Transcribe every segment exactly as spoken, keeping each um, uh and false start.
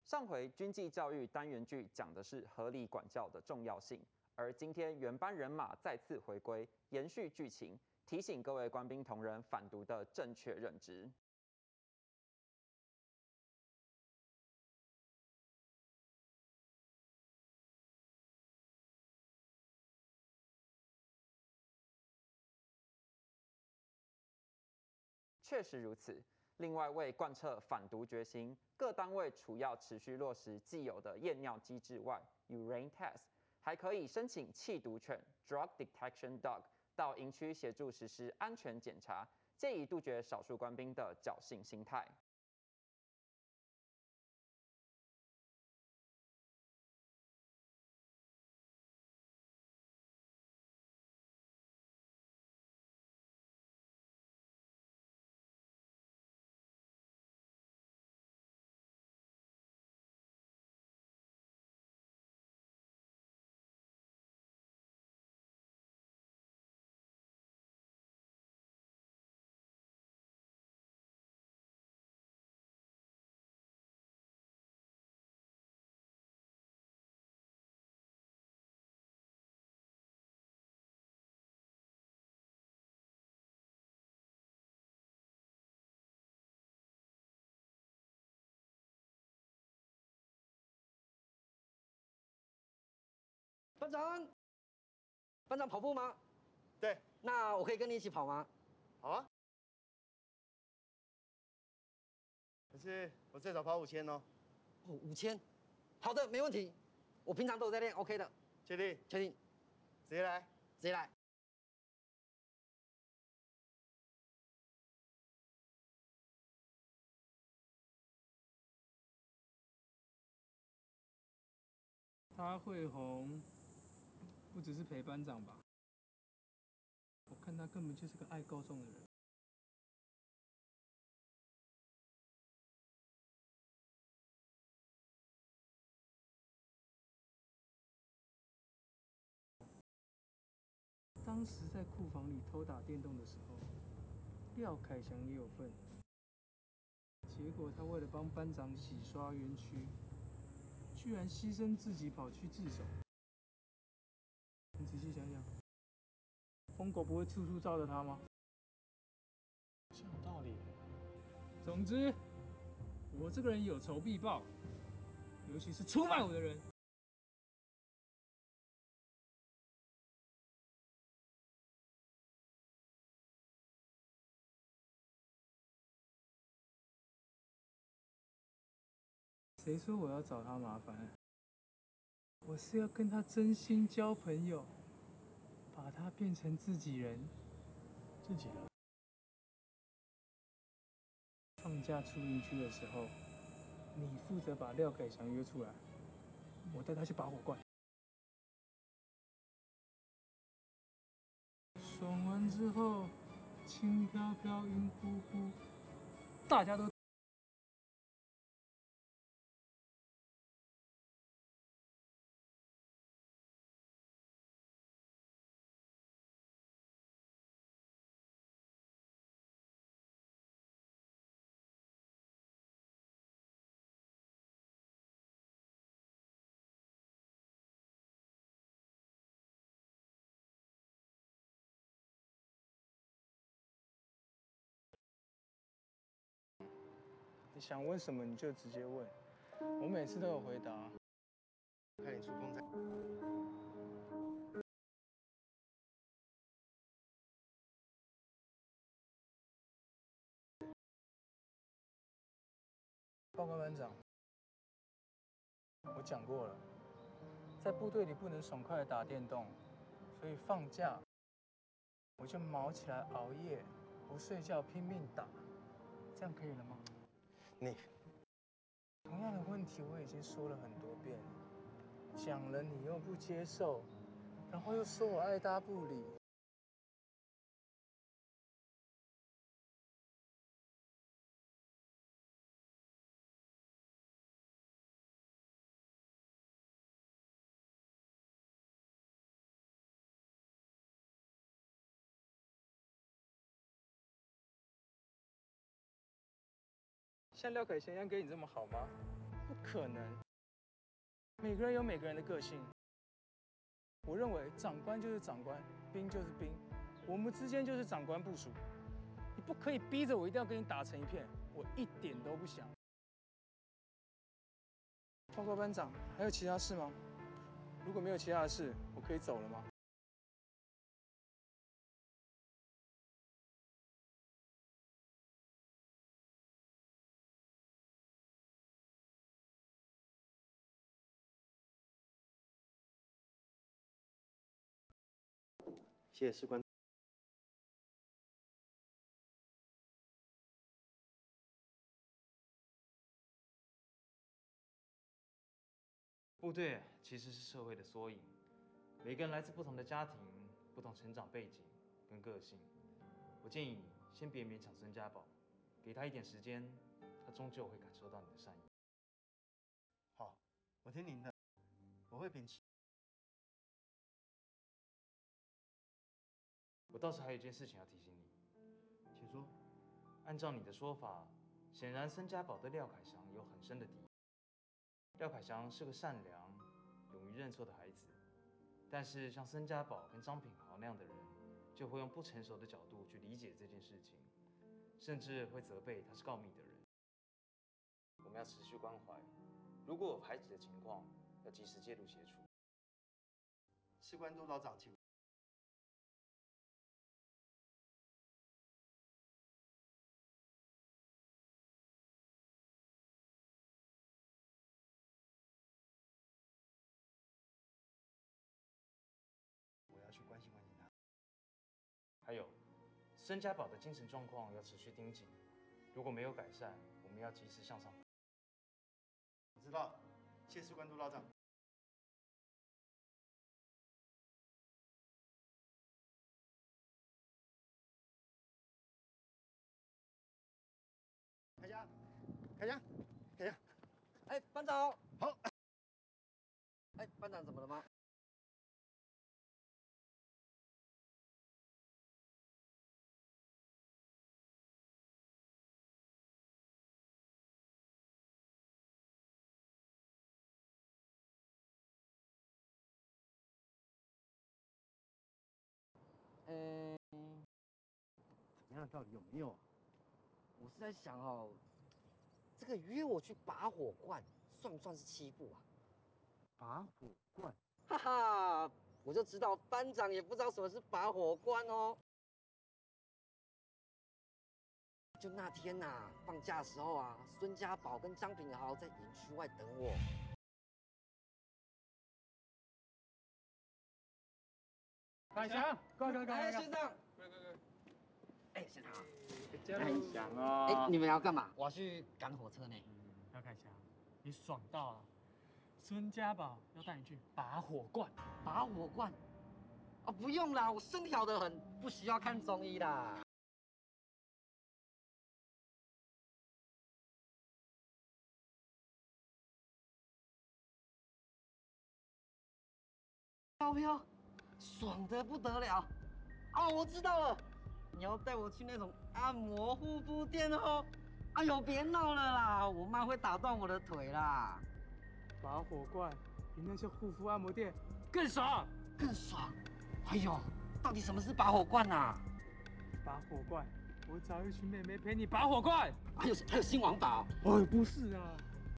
上回军纪教育单元剧讲的是合理管教的重要性，而今天原班人马再次回归，延续剧情，提醒各位官兵同仁反毒的正确认知。确实如此。另外，为贯彻反毒决心，各单位除要持续落实既有的验尿机制外 ，urine test 还可以申请弃毒犬 （drug detection dog） 到营区协助实施安全检查，借以杜绝少数官兵的侥幸心态。 班长，班长跑步吗？ 对， 那我可以跟你一起跑吗？ 好啊。可是我最少跑五千哦。 哦，五千，好的，没问题。我平常都有在练 ，OK 的。 确定？ 确定， 直接来。 直接来。 他会红，不只是陪班长吧？我看他根本就是个爱告状的人。当时在库房里偷打电动的时候，廖凯翔也有份。结果他为了帮班长洗刷冤屈，居然牺牲自己跑去自首。你仔细想想，疯狗不会处处罩着他吗？ 这有道理。 总之，我这个人有仇必报，尤其是出卖我的人。谁说我要找他麻烦？我是要跟他真心交朋友，把他变成自己人。 自己人。 放假出营区的时候，你负责把廖凯翔约出来，我带他去拔火罐。爽完之后，轻飘飘、晕乎乎，大家都。你想问什么你就直接问，我每次都有回答。 看你出公仔。 报告班长，我讲过了，在部队里不能爽快的打电动，所以放假我就毛起来熬夜，不睡觉拼命打，这样可以了吗？ 你同样的问题我已经说了很多遍了，讲了你又不接受，然后又说我爱搭不理。像廖凯翔一样跟你这么好吗？不可能。每个人有每个人的个性。我认为长官就是长官，兵就是兵，我们之间就是长官部属。你不可以逼着我一定要跟你打成一片，我一点都不想。报告班长，还有其他事吗？如果没有其他的事，我可以走了吗？ 谢谢士官。 部队其实是社会的缩影，每个人来自不同的家庭、不同成长背景跟个性。我建议你先别勉强孙家宝，给他一点时间，他终究会感受到你的善意。 好，我听您的，我会摒弃。 我倒是还有一件事情要提醒你， 请说。 按照你的说法，显然孙家宝对廖凯翔有很深的敌意。廖凯翔是个善良、勇于认错的孩子，但是像孙家宝跟张品豪那样的人，就会用不成熟的角度去理解这件事情，甚至会责备他是告密的人。我们要持续关怀，如果有排挤的情况，要及时介入协助。 士官督导长，请。我要去关心关心他。 还有，孙家宝的精神状况要持续盯紧，如果没有改善，我们要及时向上。 我知道，谢士官督导长。开枪！开枪！开枪！ 哎，班长。 好。 哎，班长怎么了吗？嗯， 怎么样？到底有没有啊？ 我是在想哦，这个约我去拔火罐，算不算是欺负啊？ 拔火罐？ 哈哈，我就知道班长也不知道什么是拔火罐哦。就那天呐、啊，放假的时候啊，孙家宝跟张品豪在营区外等我。 凯翔，快快快！ 哎，学长， 快快快！ 哎，学长， 凯翔哦，哎，你们要干嘛？我要去赶火车呢。 廖凯翔，你爽到了！孙家宝要带你去拔火罐， 拔火罐？啊，不用啦，我身体好得很，不需要看中医啦。飘飘，爽得不得了！哦，我知道了，你要带我去那种按摩护肤店哦。哎呦，别闹了啦，我妈会打断我的腿啦。 拔火罐比那些护肤按摩店更爽， 更爽！哎呦，到底什么是拔火罐啊？ 拔火罐，我找一群妹妹陪你拔火罐。 还有还有新王法哦，不是啊。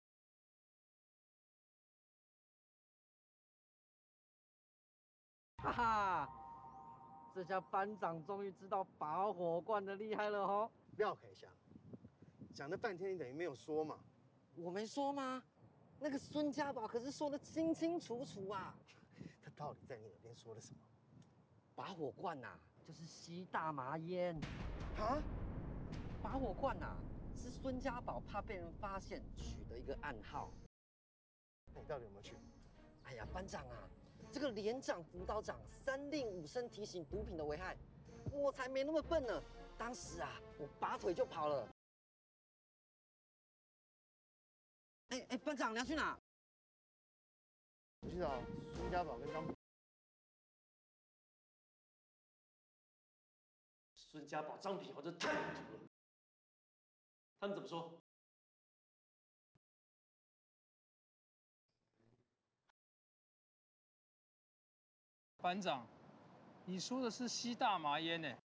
哈哈，这下班长终于知道拔火罐的厉害了哦。 廖凯翔，讲了半天，你等于没有说嘛？ 我没说吗？那个孙家宝可是说的清清楚楚啊。 他到底在你耳边说了什么？ 拔火罐呐、啊，就是吸大麻烟。 啊？ 拔火罐呐、啊，是孙家宝怕被人发现取的一个暗号。 那你到底有没有去？ 哎呀，班长啊，这个连长、辅导长三令五申提醒毒品的危害，我才没那么笨呢。当时啊，我拔腿就跑了。哎哎，班长，你要去哪？ 我去找孙家宝跟张。 孙家宝、张品豪这太糊涂了，他们怎么说？ 班长，你说的是吸大麻烟呢？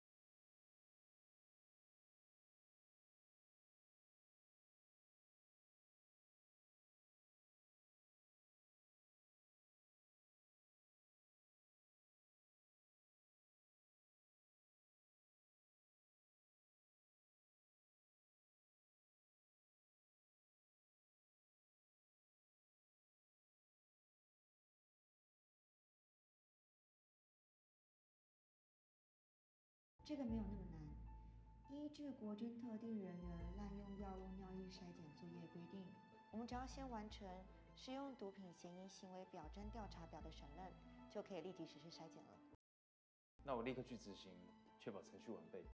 这个没有那么难。依据国军特定人员滥用药物尿液筛检作业规定，我们只要先完成使用毒品嫌疑行为表征调查表的审认，就可以立即实施筛检了。 那我立刻去执行，确保程序完备。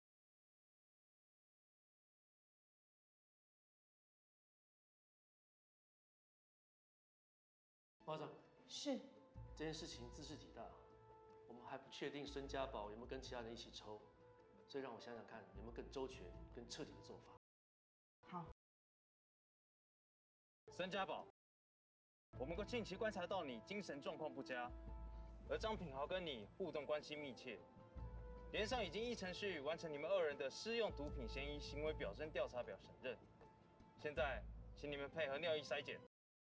班长， 是。 这件事情茲事体大，我们还不确定孙家宝有没有跟其他人一起抽，所以让我想想看有没有更周全、更彻底的做法。 好。 孙家宝，我们近期观察到你精神状况不佳，而张品豪跟你互动关系密切，连上已经依程序完成你们二人的施用毒品嫌疑行为表征调查表审认。现在，请你们配合尿液筛检。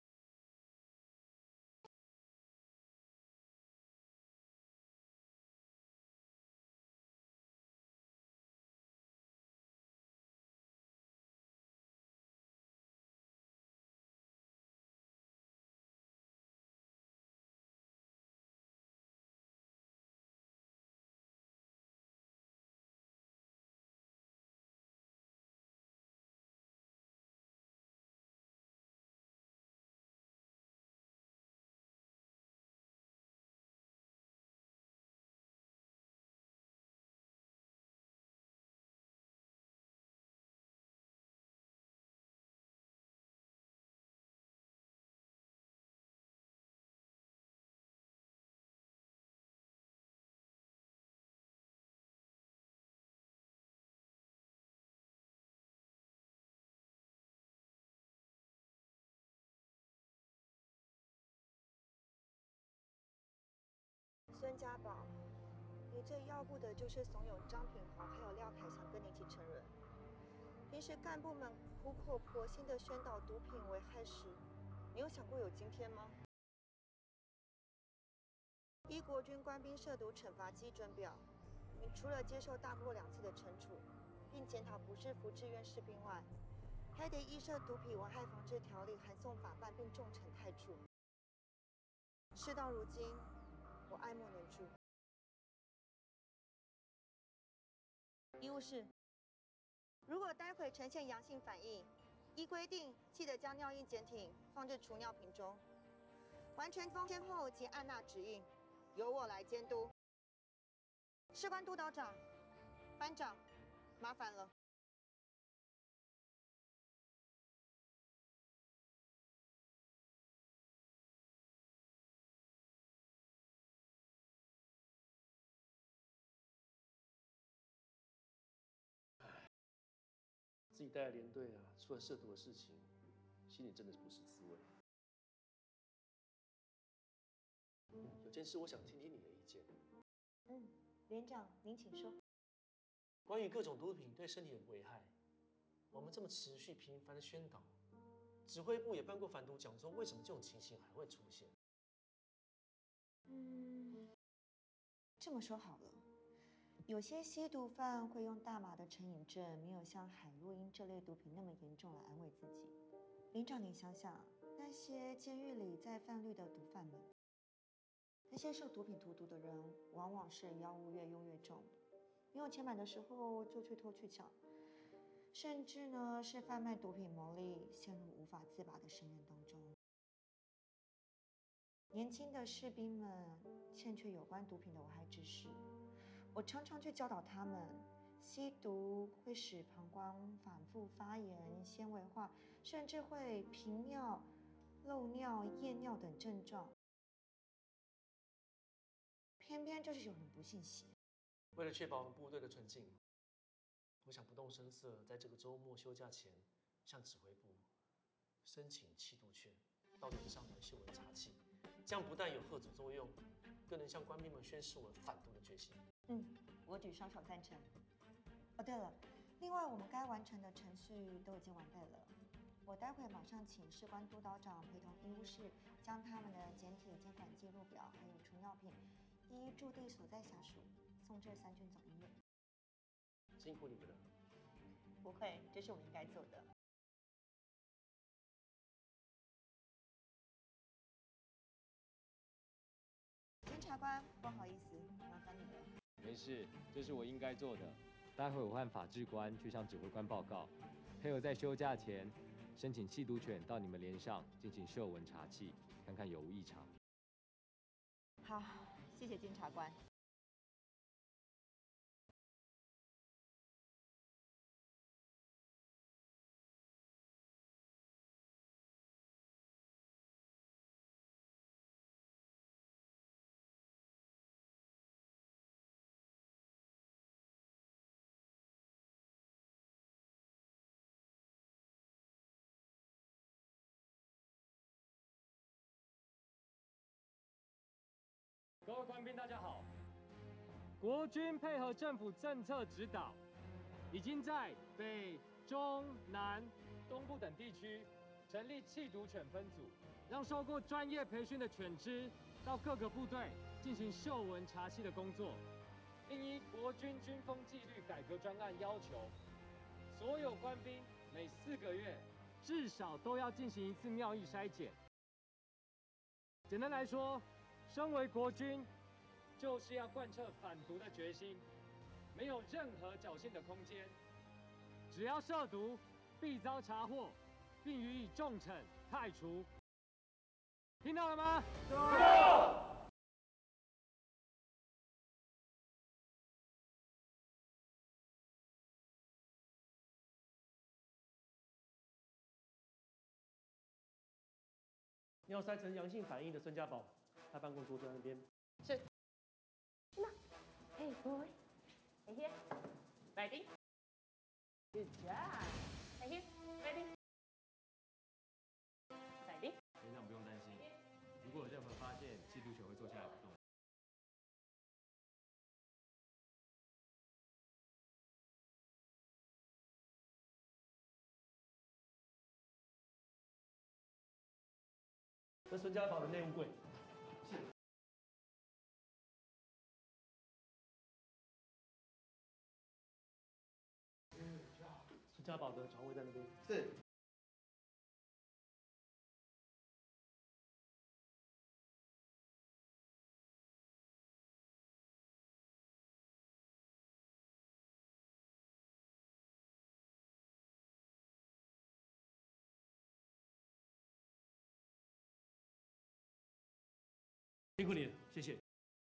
孙家宝，你最要不得就是怂恿张品豪还有廖凯翔跟你一起成人。平时干部们苦口婆心的宣导毒品危害时，你有想过有今天吗？依国军官兵涉毒惩罚基准表，你除了接受大过两次的惩处，并检讨不是服志愿士兵外，还得依涉毒品危害防治条例函送法办并重惩太处。事到如今，我爱莫能助。医务室，如果待会呈现阳性反应，依规定记得将尿液检体放置除尿瓶中，完成封签后即按捺指引，由我来监督。士官督导长、班长，麻烦了。 自己带的连队啊，出了涉毒的事情，心里真的是不是滋味。有件事我想听听你的意见。 嗯，连长，您请说。 关于各种毒品对身体的危害，我们这么持续频繁的宣导，指挥部也办过反毒讲座，为什么这种情形还会出现？ 嗯，这么说好了。有些吸毒犯会用大麻的成瘾症，没有像海洛因这类毒品那么严重来安慰自己。连长，你想想，那些监狱里在犯律的毒贩们，那些受毒品荼毒的人，往往是药物越用越重，没有钱买的时候就去偷去抢，甚至呢是贩卖毒品牟利，陷入无法自拔的深渊当中。年轻的士兵们欠缺有关毒品的危害知识。我常常去教导他们，吸毒会使膀胱反复发炎、纤维化，甚至会频尿、漏尿、夜尿等症状。偏偏就是有人不信邪。 为了确保我们部队的纯净，我想不动声色，在这个周末休假前，向指挥部申请缉毒券，到连上来修文查气，这样不但有吓阻作用， 更能向官兵们宣示我反毒的决心。 嗯，我举双手赞成。哦，对了，另外我们该完成的程序都已经完备了。我待会马上请士官督导长陪同医务室，将他们的检体、监管记录表还有纯药品，依驻地所在辖属送至三军总医院。 辛苦你们了。 不会，这是我们应该做的。监察官，不好意思，麻烦你了。 没事，这是我应该做的。待会我和法制官去向指挥官报告，配合在休假前申请缉毒犬到你们连上进行嗅闻查气，看看有无异常。 好，谢谢监察官。 各位官兵，大家好。国军配合政府政策指导，已经在北、中、南、东部等地区成立缉毒犬分组，让受过专业培训的犬只到各个部队进行嗅闻查气的工作，并依国军军风纪律改革专案要求，所有官兵每四个月至少都要进行一次尿液筛检。简单来说，身为国军，就是要贯彻反毒的决心，没有任何侥幸的空间。只要涉毒，必遭查获，并予以重惩太除。听到了吗？有。 尿筛呈阳性反应的孙家宝，他办公桌在那边。 是。那，Hey boy, right here, ready? Good job. Right here, ready? Ready? 连长不用担心，如果有任何发现，缉毒犬会坐下来不动。 这孙家宝的内务柜。是。孙家宝的床位在那边。 是。 辛苦你了，谢谢。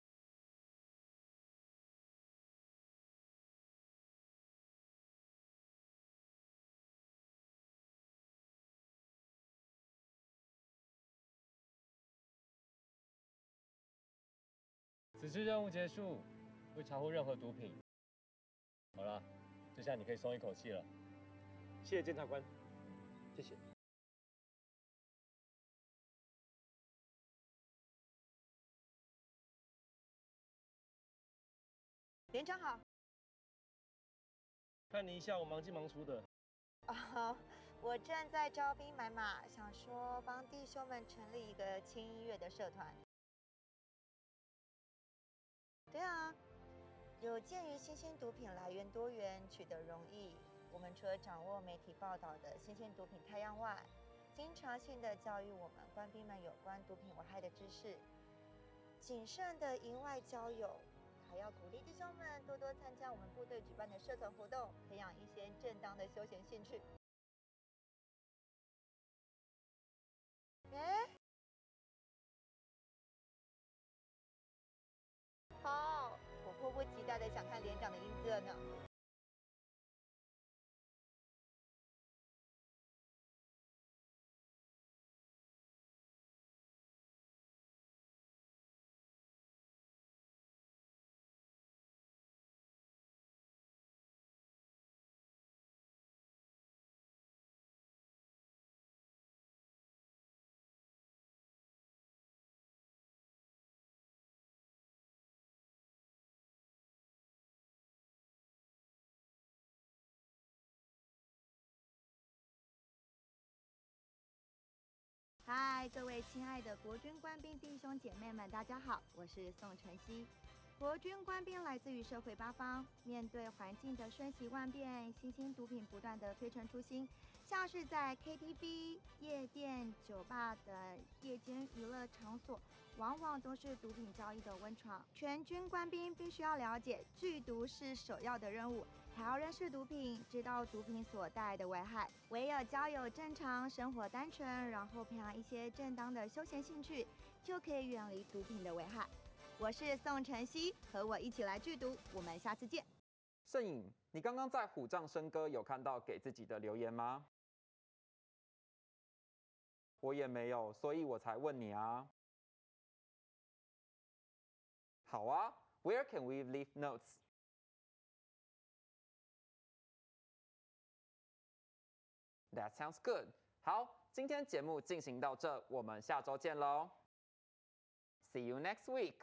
此次任务结束，未查获任何毒品。好了，这下你可以松一口气了。 谢谢监察官，谢谢。 连长好。 看你一下午忙进忙出的。 啊，我正在招兵买马，想说帮弟兄们成立一个轻音乐的社团。对啊，有鉴于新鲜毒品来源多元、取得容易，我们除了掌握媒体报道的新鲜毒品太阳外，经常性的教育我们官兵们有关毒品危害的知识，谨慎的营外交友。还要鼓励弟兄们多多参加我们部队举办的社团活动，培养一些正当的休闲兴趣。哎，好，我迫不及待的想看连长的英姿了呢。 各位亲爱的国军官兵弟兄姐妹们，大家好，我是宋晨曦。国军官兵来自于社会八方，面对环境的瞬息万变，新兴毒品不断的推陈出新，像是在 K T V、夜店、酒吧等夜间娱乐场所，往往都是毒品交易的温床。全军官兵必须要了解，拒毒是首要的任务，还要认识毒品，知道毒品所带来的危害。唯有交友正常，生活单纯，然后培养一些正当的休闲兴趣，就可以远离毒品的危害。我是宋晨曦，和我一起来剧毒，我们下次见。 摄影，你刚刚在虎杖笙歌有看到给自己的留言吗？我也没有，所以我才问你啊。好啊 ，Where can we leave notes? That sounds good. 好，今天节目进行到这，我们下周见喽。See you next week.